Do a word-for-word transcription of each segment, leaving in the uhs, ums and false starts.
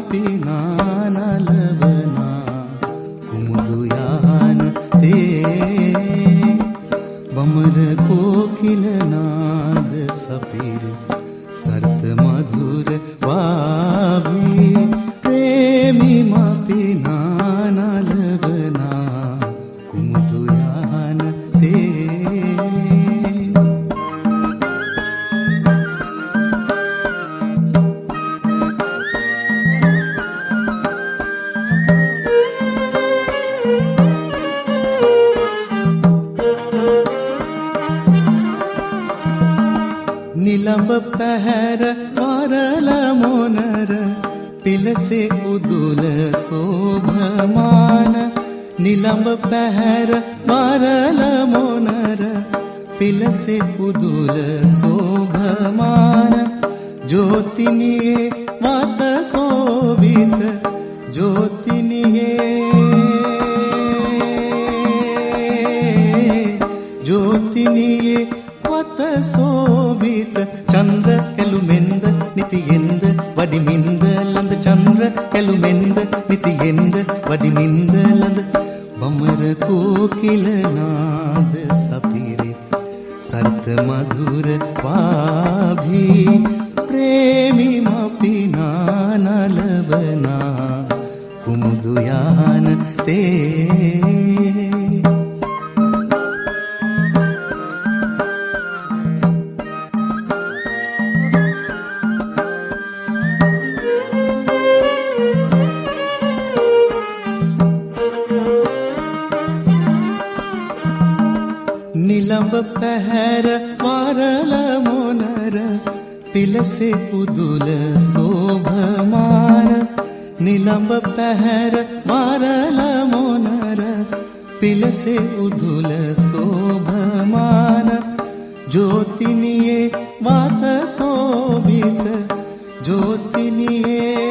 පිනානලවනා කුමුදු යාන තේ බමර කෝකිල නාද සපිරි සර්ත මధుර වාභී ප්‍රේමි මපිනානලවනා කුමුදු යාන තේ නිලඹ පැහැර වරල මොනර පිලසේ උදුල සෝභමාන නිලඹ පැහැර වරල මොනර පිලසේ උදුල සෝභමාන ජෝතිනියේ වත සෝවිත ජෝතිනියේ ජෝතිනියේ වත සෝවිත චන්ද්‍ර කැලුමෙන්ද නිතියෙන්ද වඩිමින්ද ලඳ චන්ද්‍ර කැලුමෙන්ද නිතියෙන්ද වඩිමින්ද ලඳ බමර කෝකිල නාද සපිරි සර්ත මధుර වාභී ප්‍රේමි මපිනානලවනා කුමුදු යාන තේ නිලඹ පැහැර වරල මොනර පිලසේ පුදුල සෝභමාන නිලඹ පැහැර වරල මොනර පිලසේ උදුල සෝභමාන ජෝතිනියේ වත සෝභිත ජෝතිනියේ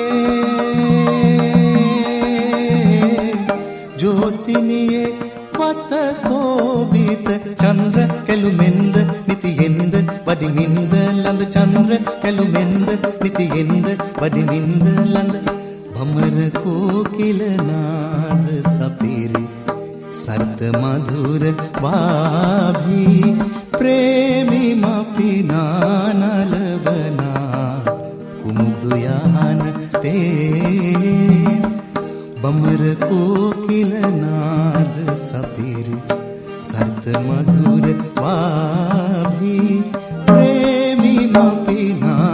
ජෝතිනියේ වත සෝභිත චන්ද්‍ර කැලුමෙන්ද නිතියෙන්ද වඩිමින්ද ලඳ චන්ද්‍ර කැලුමෙන්ද නිතියෙන්ද වඩිමින්ද ලඳ බමර කෝකිල නාද සපිරි සර්ත මధుර වාභී ප්‍රේමි මපිනානලවනා කුමුදු යාන තේ බමර කෝකිල නාද සපිරි සර්ත මధుර වාභී ප්‍රේමි මපිනා